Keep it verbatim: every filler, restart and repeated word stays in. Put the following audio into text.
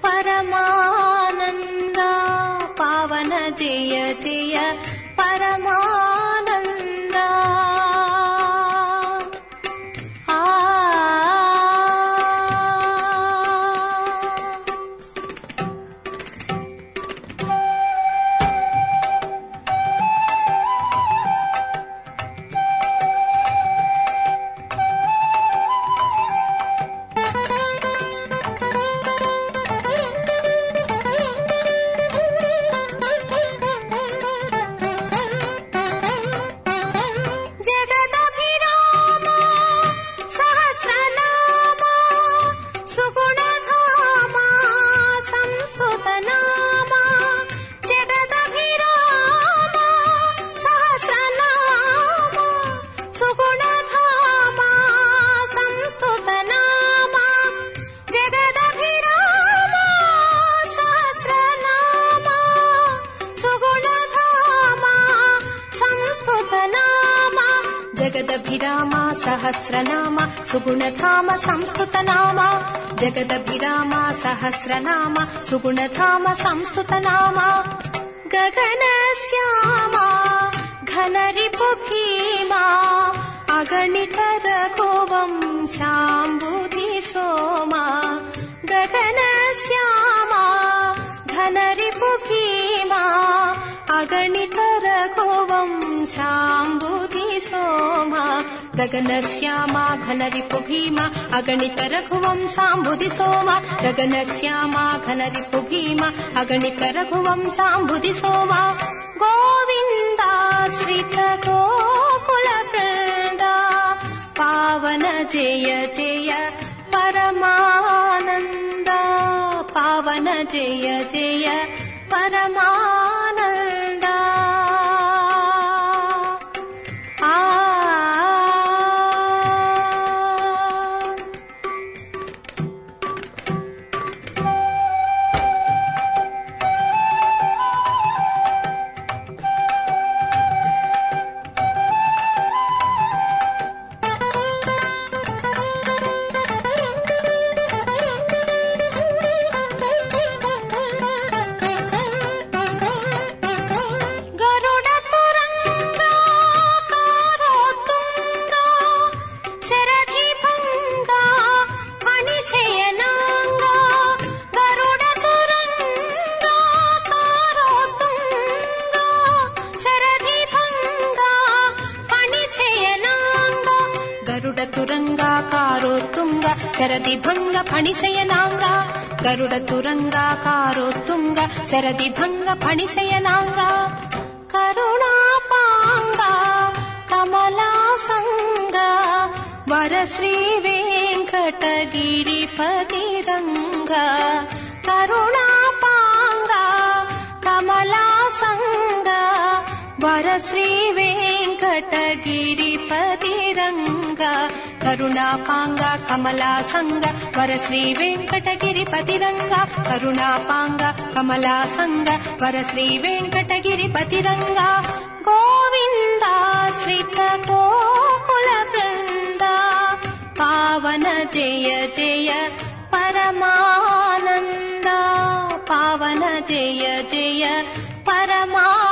పరమానంద పావన జయ జయ పరమానంద. ఆ జగదభిరామ సహస్రనామ సుగుణధామ సంస్తుతనామ. జగదభిరామ సహస్రనామ సుగుణధామ సంస్తుతనామ. గగన శ్యామ ఘన రిపు భీమా అగణిత రఘువం శాంబుధి సోమ. గగన శ్యామ ఘన రిపు భీమా అగణిత రఘువం శాంబుధి సోమ. గగన శ్యామ ఘన రిపు భీమ అగణిత రఘువం శాంబుధి సోమ. గగన శ్యామ ఘన రిపు భీమ అగణిత రఘువం శాంబుధి సోమ. గోవిందాశ్రిత గోకుల బృంద పావన జయ జయ పరమానంద. పావన జయ జయ పరమానంద. ఆ తురంగాకారోత్తుంగ శరది భంగ ఫణిశయనాంగ. గరుడ తురంగాకారోత్తుంగ శరది భంగ ఫణిశయనాంగ. కరుణాపాంగ కమలాసంగ వర శ్రీ వెంకటగిరిపతి రంగ. కరుణాపాంగ కమలాసంగ వర శ్రీ వెంకటగిరిపతి రంగ. కరుణాపాంగ కమలాసంగ వర శ్రీ వెంకటగిరిపతి రంగ. కరుణాపాంగ కమలాసంగ వర శ్రీ వెంకటగిరిపతి రంగ. గోవిందాశ్రిత గోకుల బృంద పావన జయ జయ పరమానంద. పావన జయ జయ పరమా